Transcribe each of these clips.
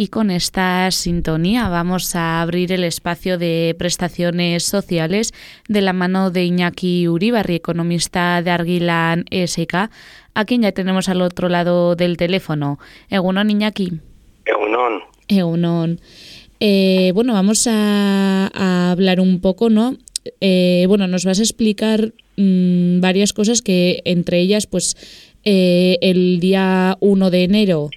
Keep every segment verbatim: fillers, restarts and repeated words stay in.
Y con esta sintonía vamos a abrir el espacio de prestaciones sociales de la mano de Iñaki Uribarri, economista de Argilan E S K, a quien ya tenemos al otro lado del teléfono. Egunon, Iñaki. Egunon. Egunon. Eh, bueno, vamos a, a hablar un poco, ¿no? Eh, bueno, nos vas a explicar mmm, varias cosas que entre ellas, pues, eh, el día uno de enero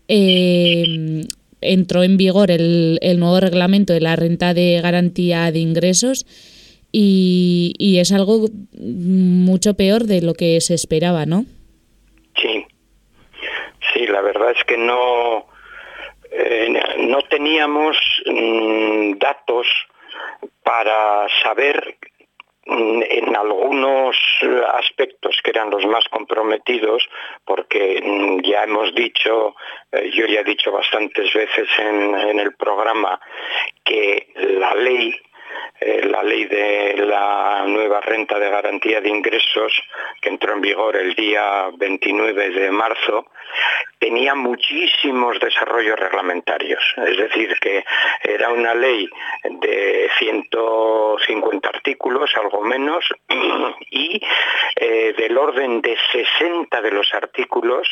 eh, entró en vigor el, el nuevo reglamento de la renta de garantía de ingresos y, y es algo mucho peor de lo que se esperaba, ¿no? Sí, sí, la verdad es que no, eh, no teníamos mmm, datos para saber mmm, en algunos aspectos que eran los más comprometidos, porque mmm, ya hemos dicho, eh, yo ya he dicho bastantes veces en, en el programa que la ley Eh, la ley de la nueva renta de garantía de ingresos, que entró en vigor el día veintinueve de marzo, tenía muchísimos desarrollos reglamentarios. Es decir, que era una ley de ciento cincuenta artículos, algo menos, y eh, del orden de sesenta de los artículos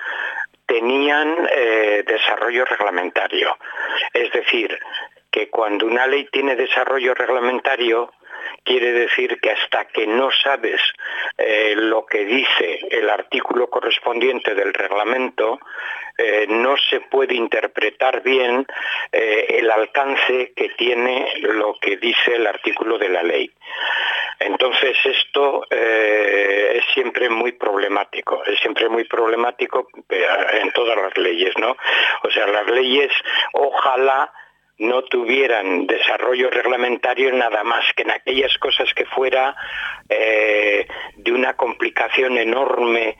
tenían eh, desarrollo reglamentario. Es decir, que cuando una ley tiene desarrollo reglamentario, quiere decir que hasta que no sabes eh, lo que dice el artículo correspondiente del reglamento, eh, no se puede interpretar bien eh, el alcance que tiene lo que dice el artículo de la ley. Entonces esto eh, es siempre muy problemático, es siempre muy problemático en todas las leyes, ¿no? O sea, las leyes, ojalá no tuvieran desarrollo reglamentario nada más que en aquellas cosas que fuera eh, de una complicación enorme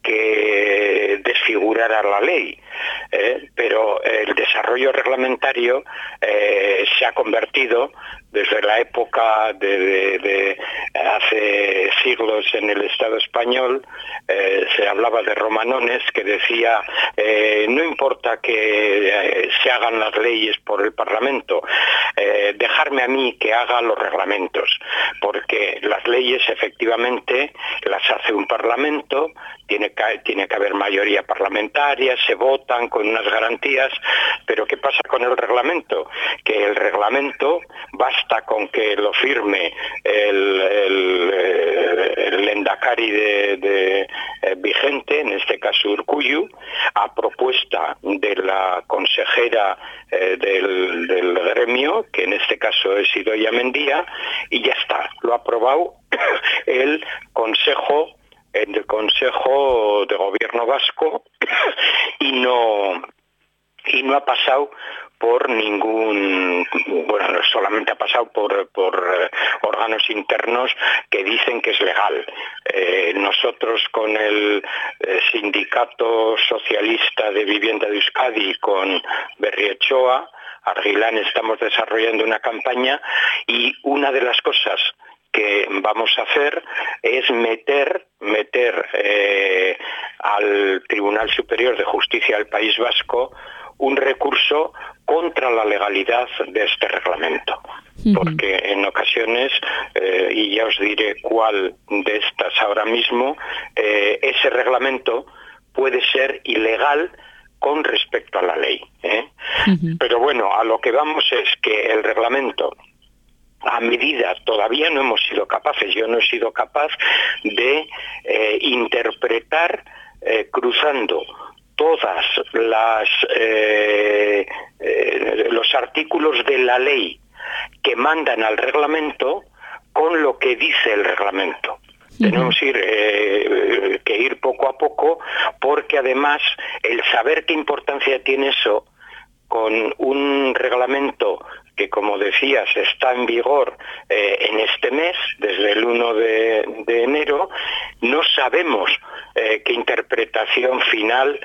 que desfigurara la ley, eh, pero el desarrollo reglamentario eh, se ha convertido desde la época de, de, de hace siglos en el Estado español, eh, se hablaba de Romanones, que decía eh, no importa que eh, se hagan las leyes por el Parlamento, eh, dejarme a mí que haga los reglamentos, porque las leyes efectivamente las hace un Parlamento, tiene que, tiene que haber mayoría parlamentaria, se votan con unas garantías, pero ¿qué pasa con el reglamento? Que el reglamento basta con que lo firme el, el, el Lehendakari de, de, eh, vigente, en este caso Urkullu, a propuesta de la consejera eh, del, del gremio, que en este caso es Idoia Mendia, y ya está, lo ha aprobado el Consejo en el Consejo de Gobierno vasco y no y no ha pasado por ningún, bueno, no solamente ha pasado por, por eh, órganos internos que dicen que es legal. Eh, nosotros con el eh, Sindicato Socialista de Vivienda de Euskadi, con Berriochoa, Argilan, estamos desarrollando una campaña y una de las cosas que vamos a hacer es meter, meter eh, al Tribunal Superior de Justicia del País Vasco un recurso contra la legalidad de este reglamento. Uh-huh. Porque en ocasiones, eh, y ya os diré cuál de estas ahora mismo, eh, ese reglamento puede ser ilegal con respecto a la ley, ¿eh? Uh-huh. Pero bueno, a lo que vamos es que el reglamento, a medida, todavía no hemos sido capaces, yo no he sido capaz de eh, interpretar eh, cruzando todas las eh, eh, los artículos de la ley que mandan al reglamento con lo que dice el reglamento. Uh-huh. Tenemos ir, eh, que ir poco a poco, porque además el saber qué importancia tiene eso con un reglamento que, como decías, está en vigor eh, en este mes, desde el uno de, de enero, no sabemos eh, qué interpretación final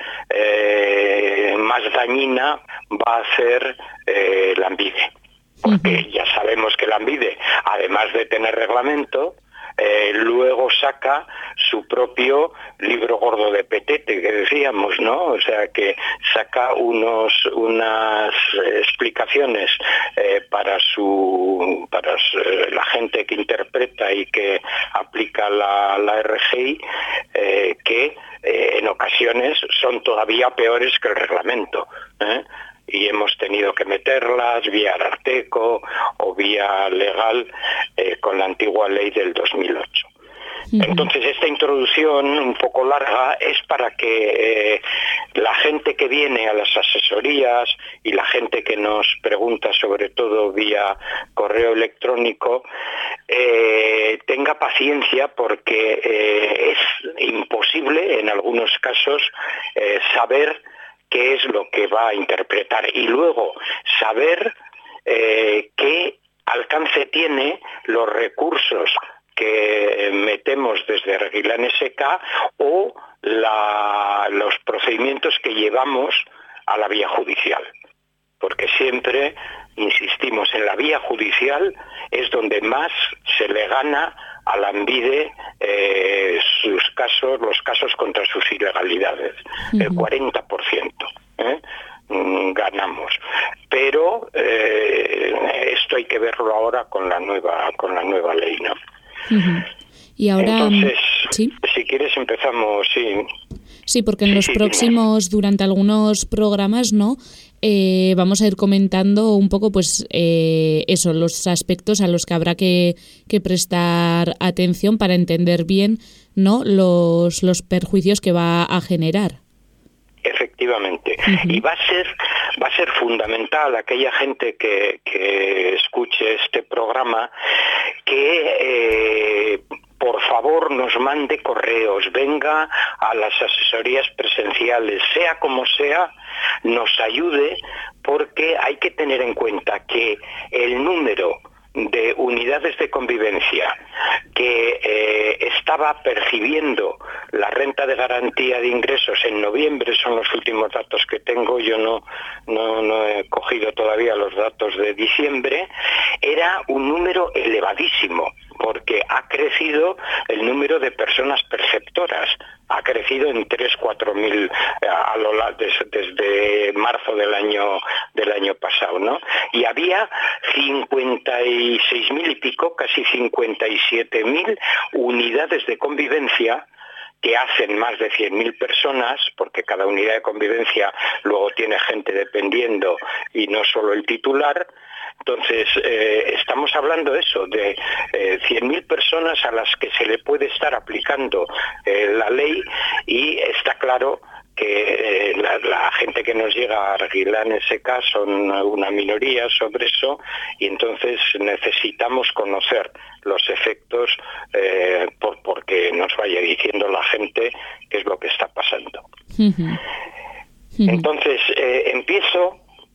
eh, más dañina va a hacer eh, Lanbide. Porque uh-huh. ya sabemos que Lanbide, además de tener reglamento, eh, luego saca su propio libro gordo de petete, que decíamos, ¿no? O sea, que saca unos unas explicaciones eh, para su para su, la gente que interpreta y que aplica la, la R G I, eh, que eh, en ocasiones son todavía peores que el reglamento, ¿eh? Y hemos tenido que meterlas vía Ararteko o vía legal eh, con la antigua ley del dos mil ocho. Uh-huh. Entonces, esta introducción un poco larga es para que eh, la gente que viene a las asesorías y la gente que nos pregunta, sobre todo vía correo electrónico, eh, tenga paciencia, porque eh, es imposible en algunos casos eh, saber qué es lo que va a interpretar y luego saber eh, qué alcance tiene los recursos que metemos desde Regilán S K o la, los procedimientos que llevamos a la vía judicial. Porque siempre insistimos, en la vía judicial es donde más se le gana a la ANVIDE eh, sus casos, los casos contra sus ilegalidades, uh-huh. el cuarenta por ciento. ¿eh? ganamos, pero eh, esto hay que verlo ahora con la nueva con la nueva ley, ¿no? Uh-huh. Y ahora, entonces, ¿sí? Si quieres empezamos, sí. Sí, porque en sí, los sí, próximos, dime. durante algunos programas, ¿no? Eh, vamos a ir comentando un poco, pues, eh, eso, los aspectos a los que habrá que, que prestar atención para entender bien, ¿no? Los, los perjuicios que va a generar. Efectivamente. Uh-huh. Y va a ser va a ser fundamental aquella gente que, que escuche este programa que eh, por favor nos mande correos, venga a las asesorías presenciales, sea como sea, nos ayude, porque hay que tener en cuenta que el número de unidades de convivencia que eh, estaba percibiendo la renta de garantía de ingresos en noviembre, son los últimos datos que tengo, yo no, no, no he cogido todavía los datos de diciembre, era un número elevadísimo, porque ha crecido el número de personas perceptoras, ha crecido en tres, cuatro mil a lo largo desde, desde marzo del año del año pasado, ¿no? Y había cincuenta y seis mil y pico, casi cincuenta y siete mil unidades de convivencia que hacen más de cien mil personas, porque cada unidad de convivencia luego tiene gente dependiendo y no solo el titular. Entonces, eh, estamos hablando de eso, de eh, cien mil personas a las que se le puede estar aplicando eh, la ley, y está claro que eh, la, la gente que nos llega a Regilán S K son una minoría sobre eso, y entonces necesitamos conocer los efectos eh, por, porque nos vaya diciendo la gente qué es lo que está pasando. Uh-huh. Uh-huh. Entonces, eh, empiezo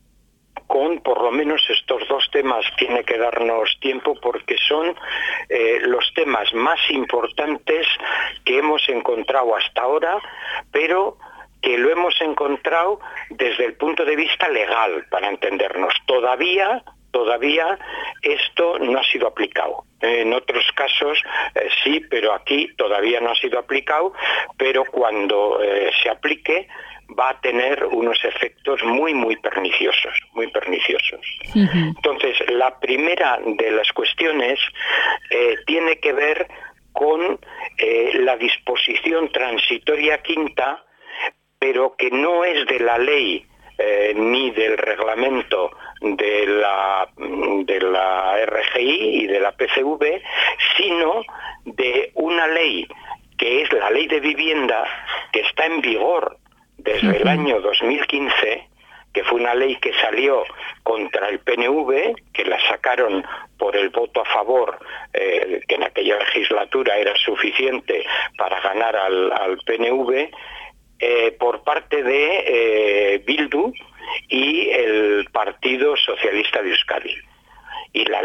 con por lo menos estos dos temas. Tiene que darnos tiempo porque son eh, los temas más importantes que hemos encontrado hasta ahora, pero que lo hemos encontrado desde el punto de vista legal, para entendernos. Todavía, todavía esto no ha sido aplicado. En otros casos eh, sí, pero aquí todavía no ha sido aplicado, pero cuando eh, se aplique va a tener unos efectos muy, muy perniciosos, muy perniciosos. Uh-huh. Entonces, la primera de las cuestiones eh, tiene que ver con eh, la disposición transitoria quinta, pero que no es de la ley eh, ni del reglamento de la, de la R G I y de la P C V, sino de una ley que es la Ley de Vivienda, que está en vigor desde uh-huh. el año dos mil quince, que fue una ley que salió contra el P N V, que la sacaron por el voto a favor, eh, que en aquella legislatura era suficiente para ganar al, al P N V, eh, por parte de eh, Bildu y el Partido Socialista de Euskadi. Y la ley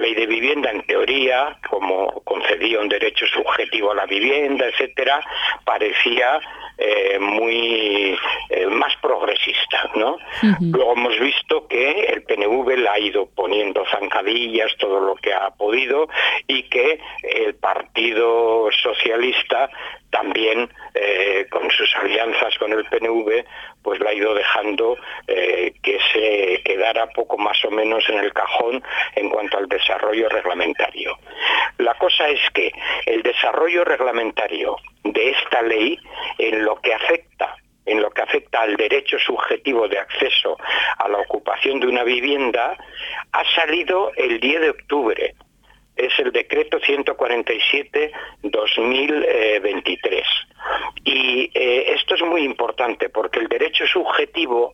ley de vivienda, en teoría, como concedía un derecho subjetivo a la vivienda, etcétera, parecía eh, muy eh, más progresista, ¿no? Uh-huh. Luego hemos visto que el P N V le ha ido poniendo zancadillas, todo lo que ha podido, y que el Partido Socialista también, eh, con sus alianzas con el P N V, pues la ha ido dejando eh, que se quedara poco más o menos en el cajón en cuanto al desarrollo reglamentario. La cosa es que el desarrollo reglamentario de esta ley, en lo que afecta en lo que afecta al derecho subjetivo de acceso a la ocupación de una vivienda, ha salido el diez de octubre. Es el decreto ciento cuarenta y siete barra dos mil veintitrés. Y eh, esto es muy importante porque el derecho subjetivo,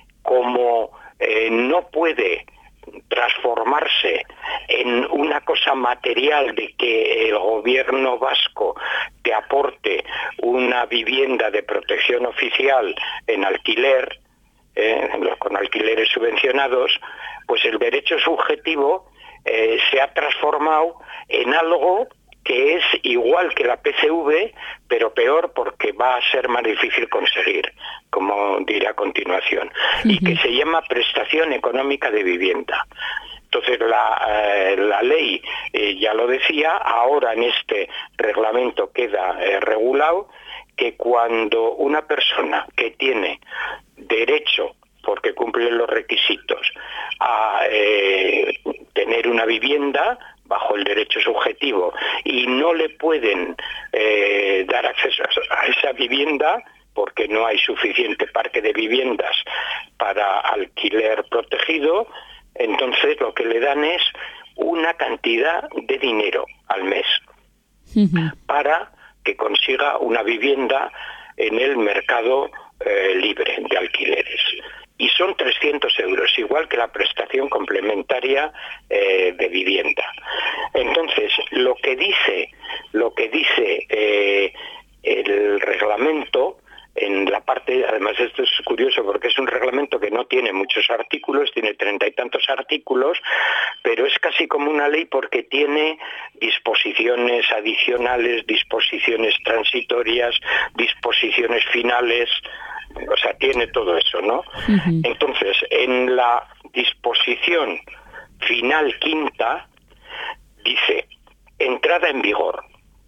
como eh, no puede transformarse en una cosa material de que el gobierno vasco te aporte una vivienda de protección oficial en alquiler, eh, con alquileres subvencionados, pues el derecho subjetivo eh, se ha transformado en algo que es igual que la P C V, pero peor porque va a ser más difícil conseguir, como diré a continuación, uh-huh. y que se llama prestación económica de vivienda. Entonces la, eh, la ley, eh, ya lo decía, ahora en este reglamento queda eh, regulado que cuando una persona que tiene derecho, porque cumple los requisitos, a eh, tener una vivienda bajo el derecho subjetivo y no le pueden eh, dar acceso a esa vivienda porque no hay suficiente parque de viviendas para alquiler protegido, entonces lo que le dan es una cantidad de dinero al mes uh-huh. para que consiga una vivienda en el mercado eh, libre de alquileres. Y son trescientos euros, igual que la prestación complementaria eh, de vivienda. Entonces, lo que dice, lo que dice eh, el reglamento, en la parte, además esto es curioso porque es un reglamento que no tiene muchos artículos, tiene treinta y tantos artículos, pero es casi como una ley porque tiene disposiciones adicionales, disposiciones transitorias, disposiciones finales. O sea, tiene todo eso, ¿no? Uh-huh. Entonces, en la disposición final quinta, dice, entrada en vigor.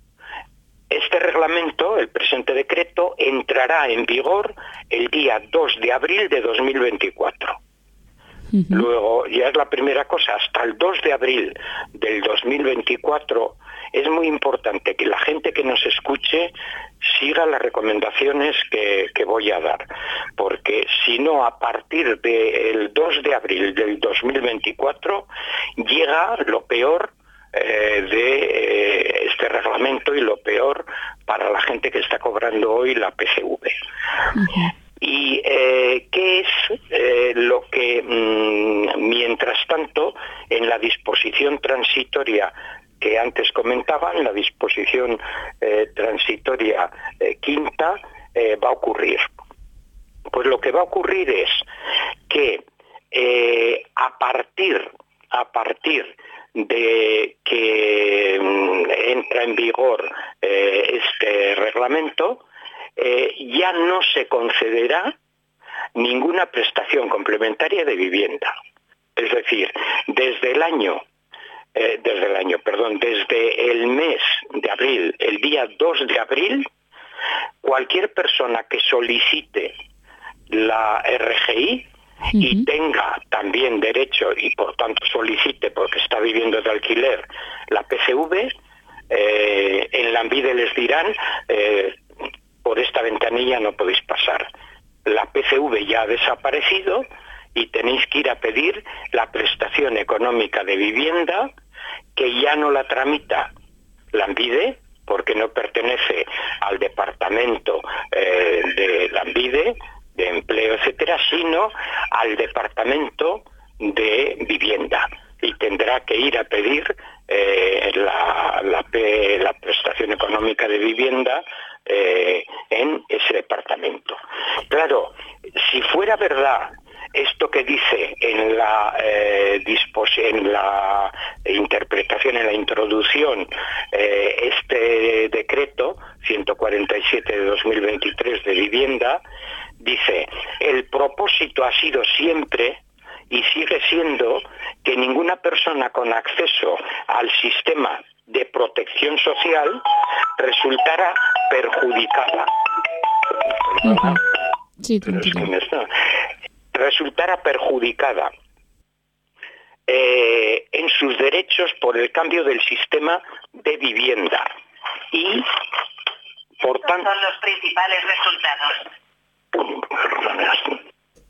Este reglamento, el presente decreto, entrará en vigor el día dos de abril de dos mil veinticuatro. Uh-huh. Luego, ya es la primera cosa, hasta el dos de abril del dos mil veinticuatro es muy importante que la gente que nos escuche siga las recomendaciones que, que voy a dar, porque si no, a partir del dos de abril del dos mil veinticuatro llega lo peor eh, de eh, este reglamento y lo peor para la gente que está cobrando hoy la P C V. Uh-huh. ¿Y eh, qué es eh, lo que, mmm, mientras tanto, en la disposición transitoria que antes comentaban, la disposición eh, transitoria eh, quinta, eh, va a ocurrir? Pues lo que va a ocurrir es que eh, a partir, a partir de que mm, entra en vigor eh, este reglamento, eh, ya no se concederá ninguna prestación complementaria de vivienda. Es decir, desde el año Eh, desde el año, perdón, desde el mes de abril, el día dos de abril, cualquier persona que solicite la R G I uh-huh. y tenga también derecho y por tanto solicite porque está viviendo de alquiler la P C V, eh, en Lanbide les dirán eh, por esta ventanilla no podéis pasar. La P C V ya ha desaparecido y tenéis que ir a pedir la prestación económica de vivienda, que ya no la tramita Lanbide, porque no pertenece al departamento eh, de Lanbide, de empleo, etcétera, sino al departamento de vivienda. Y tendrá que ir a pedir eh, la, la, la prestación económica de vivienda eh, en ese departamento. Claro, si fuera verdad esto que dice en la, eh, dispos- en la interpretación, en la introducción, eh, este decreto ciento cuarenta y siete de dos mil veintitrés de vivienda, dice: el propósito ha sido siempre y sigue siendo que ninguna persona con acceso al sistema de protección social resultara perjudicada. Uh-huh. Sí, tranquilo. Resultara perjudicada eh, en sus derechos por el cambio del sistema de vivienda. Y, por Estos tanto, son los principales resultados.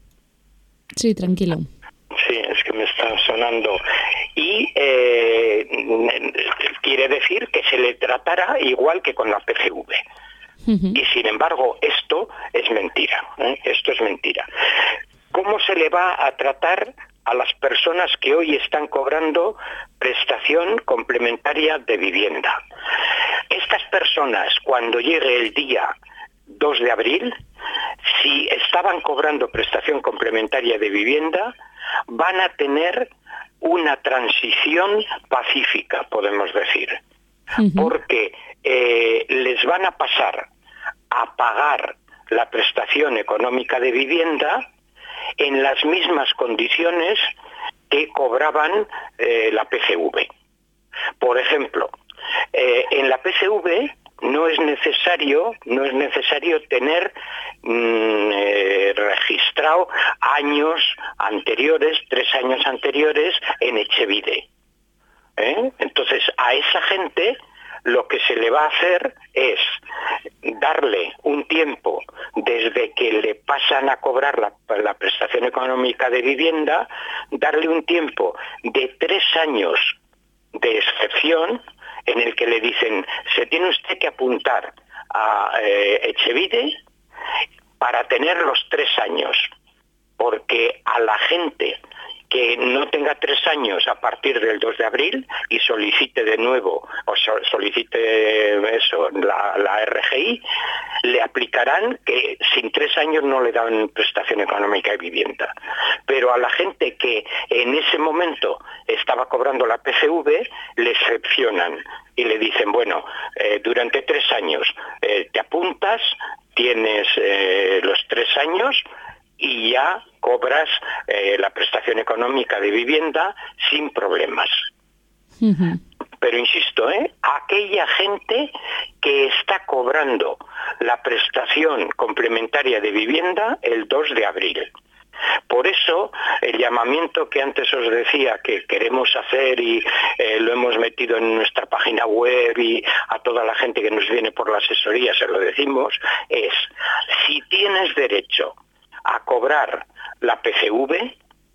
Sí, tranquilo. Sí, es que me está sonando. Y eh, quiere decir que se le tratará igual que con la P C V. Uh-huh. Y sin embargo, esto es mentira. ¿eh? Esto es mentira. ¿Cómo se le va a tratar a las personas que hoy están cobrando prestación complementaria de vivienda? Estas personas, cuando llegue el día dos de abril, si estaban cobrando prestación complementaria de vivienda, van a tener una transición pacífica, podemos decir. Uh-huh. Porque eh, les van a pasar a pagar la prestación económica de vivienda en las mismas condiciones que cobraban eh, la P C V. Por ejemplo, eh, en la P C V no es necesario, no es necesario tener mmm, eh, registrado años anteriores, tres años anteriores en Etxebide. ¿Eh? Entonces, a esa gente lo que se le va a hacer es darle un tiempo desde que le pasan a cobrar la, la prestación económica de vivienda, darle un tiempo de tres años de excepción en el que le dicen: se tiene usted que apuntar a eh, Etxebide para tener los tres años, porque a la gente que no tenga tres años a partir del dos de abril y solicite de nuevo, o solicite eso, la, la R G I, le aplicarán que sin tres años no le dan prestación económica de vivienda. Pero a la gente que en ese momento estaba cobrando la P C V, le excepcionan y le dicen: bueno, eh, durante tres años eh, te apuntas, tienes eh, los tres años y ya cobras eh, la prestación económica de vivienda sin problemas. Uh-huh. Pero insisto, ¿eh? aquella gente que está cobrando la prestación complementaria de vivienda el dos de abril. Por eso, el llamamiento que antes os decía que queremos hacer y eh, lo hemos metido en nuestra página web y a toda la gente que nos viene por la asesoría se lo decimos, es: si tienes derecho a cobrar la P C V,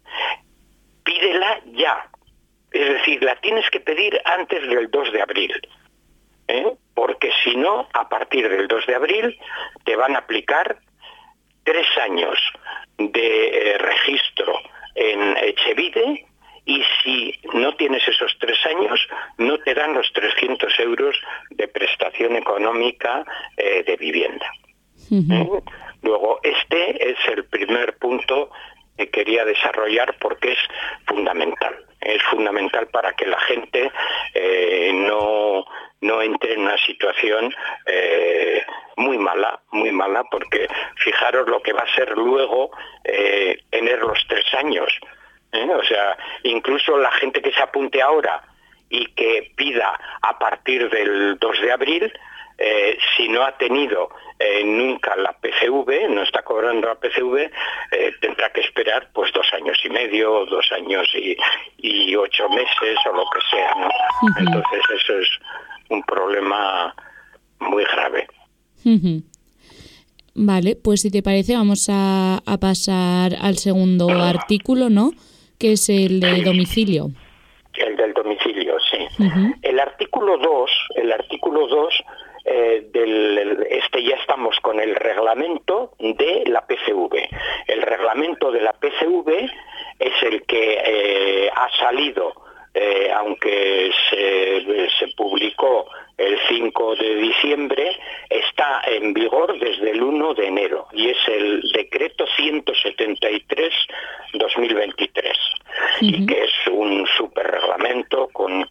pídela ya. Es decir, la tienes que pedir antes del dos de abril. ¿eh? Porque si no, a partir del dos de abril te van a aplicar tres años de eh, registro en Etxebide, y si no tienes esos tres años, no te dan los trescientos euros de prestación económica eh, de vivienda. Uh-huh. ¿eh? Luego, este es el primer punto que quería desarrollar porque es fundamental. Es fundamental para que la gente eh, no, no entre en una situación eh, muy mala, muy mala, porque fijaros lo que va a ser luego eh, tener los tres años. ¿eh? O sea, incluso la gente que se apunte ahora y que pida a partir del dos de abril, Eh, si no ha tenido eh, nunca la P C V, no está cobrando la P C V, eh, tendrá que esperar pues dos años y medio, dos años y, y ocho meses o lo que sea, ¿no? Uh-huh. Entonces eso es un problema muy grave. Uh-huh. Vale, pues si te parece vamos a, a pasar al segundo artículo, ¿no? Que es el de domicilio. El del domicilio, sí. Uh-huh. El artículo dos, el artículo dos Eh, del, este ya estamos con el reglamento de la P C V. El reglamento de la P C V es el que eh, ha salido, eh, aunque se, se publicó el cinco de diciembre, está en vigor desde el uno de enero y es el decreto ciento setenta y tres barra dos mil veintitrés. Uh-huh. Y que es un superreglamento con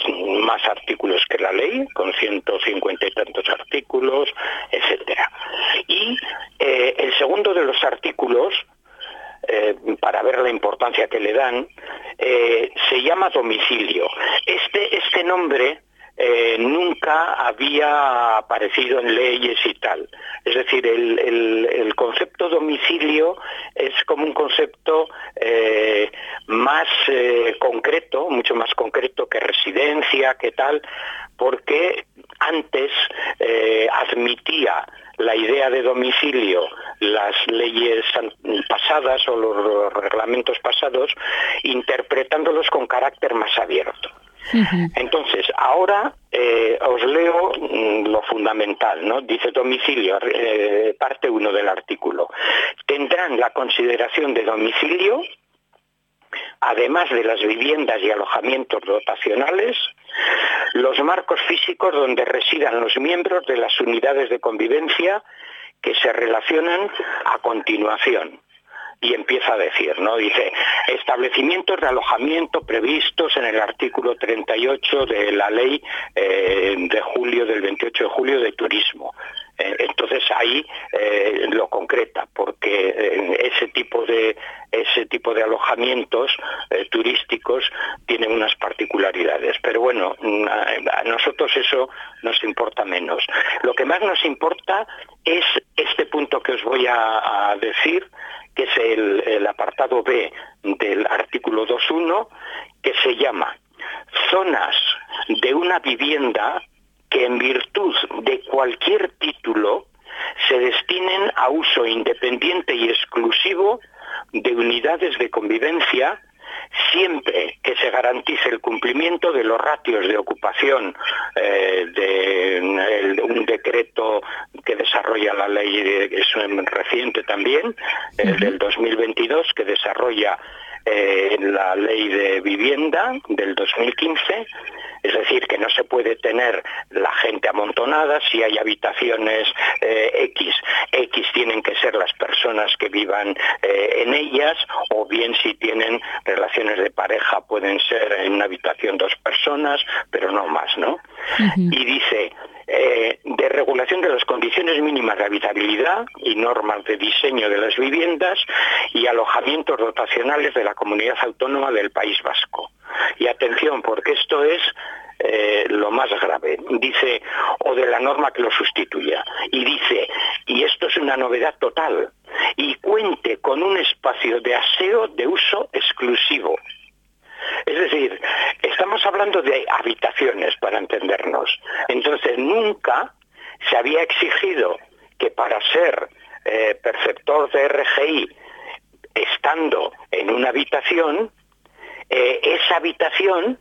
más artículos que la ley, con ciento cincuenta y tantos artículos, etcétera. Y eh, el segundo de los artículos, eh, para ver la importancia que le dan, eh, se llama domicilio. Este, este nombre Eh, nunca había aparecido en leyes y tal. Es decir, el, el, el concepto domicilio es como un concepto eh, más eh, concreto, mucho más concreto que residencia, que tal, porque antes eh, admitía la idea de domicilio las leyes pasadas o los reglamentos pasados, interpretándolos con carácter más abierto. Entonces, ahora eh, os leo mm, lo fundamental, ¿no? Dice domicilio, eh, parte uno del artículo. Tendrán la consideración de domicilio, además de las viviendas y alojamientos dotacionales, los marcos físicos donde residan los miembros de las unidades de convivencia que se relacionan a continuación. Y empieza a decir, ¿no? Dice, establecimientos de alojamiento previstos en el artículo treinta y ocho de la ley eh, de julio, del veintiocho de julio de turismo. Eh, entonces ahí eh, lo concreta, porque eh, ese tipo de ese tipo de alojamientos eh, turísticos tienen unas particularidades. Pero bueno, a, a nosotros eso nos importa menos. Lo que más nos importa es este punto que os voy a, a decir, que es el, el apartado B del artículo dos punto uno, que se llama zonas de una vivienda que en virtud de cualquier título se destinen a uso independiente y exclusivo de unidades de convivencia, siempre que se garantice el cumplimiento de los ratios de ocupación eh, de el, un decreto que desarrolla la ley, de, que es reciente también, el uh-huh. del dos mil veintidós, que desarrolla eh, la ley de vivienda del dos mil quince. Es decir, que no se puede tener la gente amontonada. Si hay habitaciones eh, X, X tienen que ser las personas que vivan eh, en ellas, o bien si tienen relaciones de pareja pueden ser en una habitación dos personas, pero no más, ¿no? Uh-huh. Y dice, eh, de regulación de las condiciones mínimas de habitabilidad y normas de diseño de las viviendas y alojamientos dotacionales de la comunidad autónoma del País Vasco. Y atención, porque esto es eh, lo más grave. Dice, o de la norma que lo sustituya. Y dice, y esto es una novedad total, y cuente con un espacio de aseo de uso exclusivo. Es decir, estamos hablando de habitaciones, para entendernos. Entonces, nunca se había exigido que para ser eh, perceptor de R G I, estando en una habitación, eh, esa habitación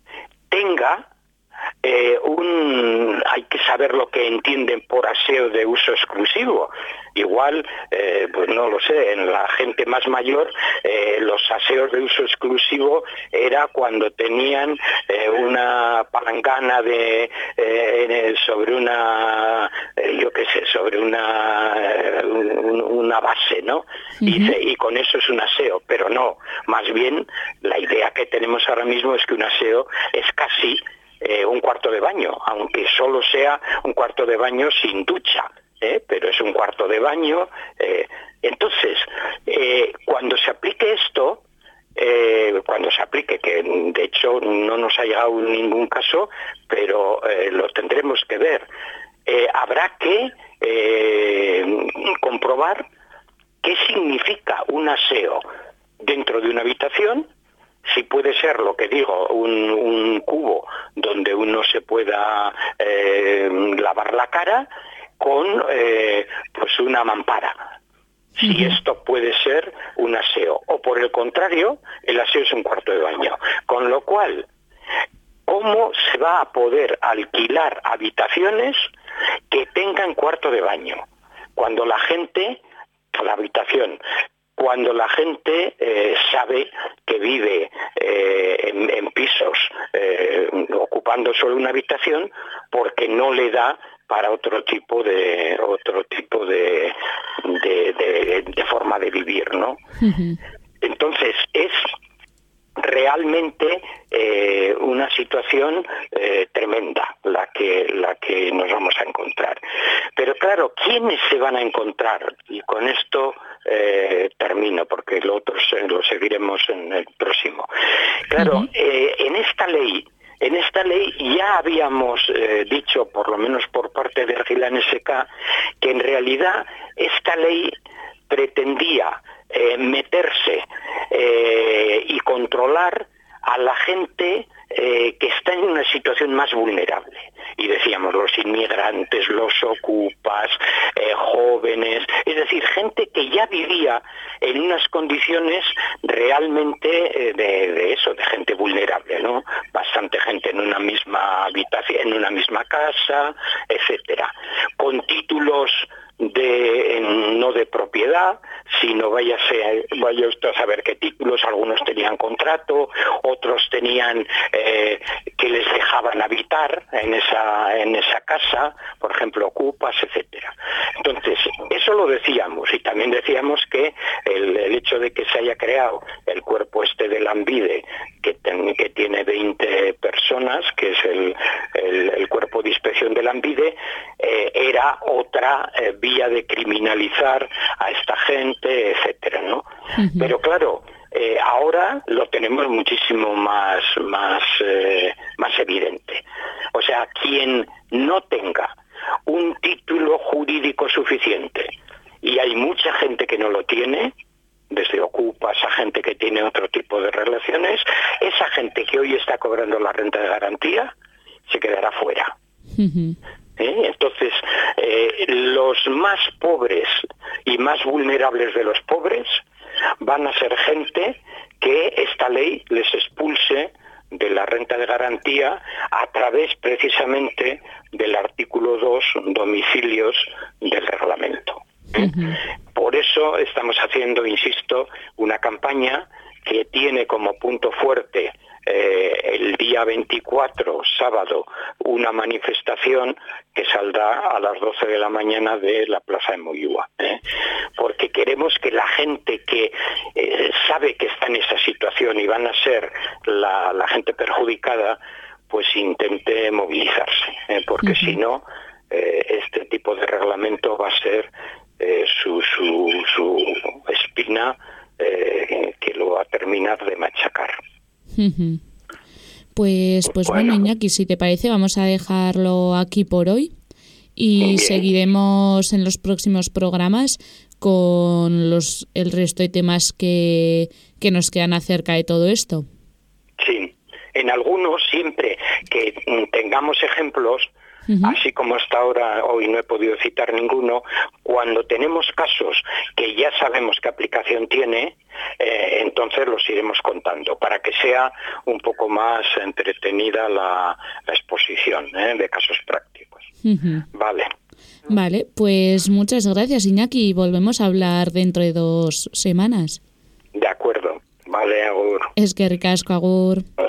tenga eh, un... hay que saber lo que entienden por aseo de uso exclusivo. Igual, eh, pues no lo sé, en la gente más mayor eh, los aseos de uso exclusivo era cuando tenían eh, una palangana de eh, sobre una, eh, yo qué sé, sobre una eh, un, una base, ¿no? Uh-huh. Y, y con eso es un aseo, pero no, más bien la idea que tenemos ahora mismo es que un aseo es casi eh, un cuarto de baño, aunque solo sea un cuarto de baño sin ducha. ¿Eh? Pero es un cuarto de baño. Eh, entonces, eh, cuando se aplique esto, eh, cuando se aplique, que de hecho no nos ha llegado ningún caso, pero eh, lo tendremos que ver, eh, habrá que eh, comprobar qué significa un aseo dentro de una habitación. Si puede ser, lo que digo, un, un cubo donde uno se pueda eh, lavar la cara, con eh, pues una mampara. Si uh-huh. esto puede ser un aseo, o por el contrario, el aseo es un cuarto de baño. Con lo cual, ¿cómo se va a poder alquilar habitaciones que tengan cuarto de baño? Cuando la gente, la habitación, cuando la gente eh, sabe que vive eh, en, en pisos eh, ocupando solo una habitación, porque no le da para otro tipo de otro tipo de de, de, de forma de vivir, ¿no? Uh-huh. Entonces es realmente eh, una una situación eh, tremenda la que, la que nos vamos a encontrar. Pero claro, ¿quiénes se van a encontrar? Y con esto eh, termino, porque lo otro lo seguiremos en el próximo. Claro, uh-huh. eh, en esta ley, en esta ley ya habíamos eh, dicho, por lo menos por parte de Argilan S K, que en realidad esta ley pretendía eh, meterse eh, y controlar a la gente eh, que está en una situación más vulnerable. Y decíamos los inmigrantes, los ocupas, eh, jóvenes, es decir, gente que ya vivía en unas condiciones realmente eh, de, de eso, de gente vulnerable, ¿no? Bastante gente en una misma habitación, en una misma casa, etcétera. Con títulos de no de propiedad, sino vaya, vaya usted a saber qué títulos, algunos tenían contrato, otros tenían eh, que les dejaban habitar en esa en esa casa, por ejemplo, ocupas, etcétera. Entonces, eso lo decíamos, y también decíamos que el, el hecho de que se haya creado el cuerpo este de Lanbide, que, ten, que tiene veinte personas, que es el, el, el cuerpo de inspección de Lanbide, eh, era otra eh, vía de criminalizar a esta gente, etcétera, ¿no? Uh-huh. Pero claro, eh, ahora lo tenemos muchísimo más, más, eh, más evidente. O sea, quien no tenga un título jurídico suficiente, y hay mucha gente que no lo tiene, desde ocupas a gente que tiene otro tipo de relaciones, esa gente que hoy está cobrando la renta de garantía se quedará fuera. Uh-huh. ¿Eh? Entonces, eh, los más pobres y más vulnerables de los pobres van a ser gente que esta ley les expulse de la renta de garantía a través precisamente del artículo dos, domicilios del reglamento. ¿Eh? Uh-huh. Por eso estamos haciendo, insisto, una campaña que tiene como punto fuerte Eh, el día veinticuatro, sábado, una manifestación que saldrá a las doce de la mañana de la Plaza de Moyúa, ¿eh? Porque queremos que la gente que eh, sabe que está en esa situación y van a ser la, la gente perjudicada, pues intente movilizarse, ¿eh? Porque uh-huh. si no, eh, este tipo de reglamento va a ser eh, su, su, su espina eh, que lo va a terminar de machacar. Uh-huh. Pues, pues bueno. bueno, Iñaki, si te parece, vamos a dejarlo aquí por hoy y Bien. seguiremos en los próximos programas con los el resto de temas que, que nos quedan acerca de todo esto. Sí, en algunos siempre que tengamos ejemplos, uh-huh. así como hasta ahora, hoy no he podido citar ninguno, cuando tenemos casos que ya sabemos qué aplicación tiene, eh, entonces los iremos contando, para que sea un poco más entretenida la, la exposición ¿eh? de casos prácticos. Uh-huh. Vale. Vale, pues muchas gracias, Iñaki, y volvemos a hablar dentro de dos semanas. De acuerdo. Vale, agur. Es que ricasco, agur.